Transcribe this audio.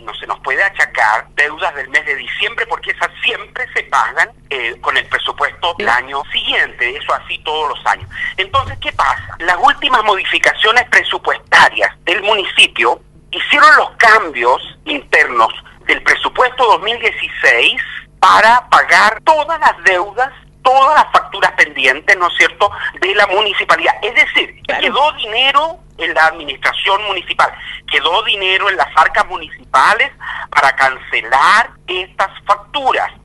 no se nos puede achacar deudas del mes de diciembre, porque esas siempre se pagan con el presupuesto del año siguiente, eso así todos los años. Entonces, ¿qué pasa? Las últimas modificaciones presupuestarias del municipio hicieron los cambios internos del presupuesto 2016 para pagar todas las deudas, todas las facturas pendientes, ¿no es cierto?, de la municipalidad. Es decir, claro, quedó dinero en la administración municipal, quedó dinero en las arcas municipales para cancelar estas facturas.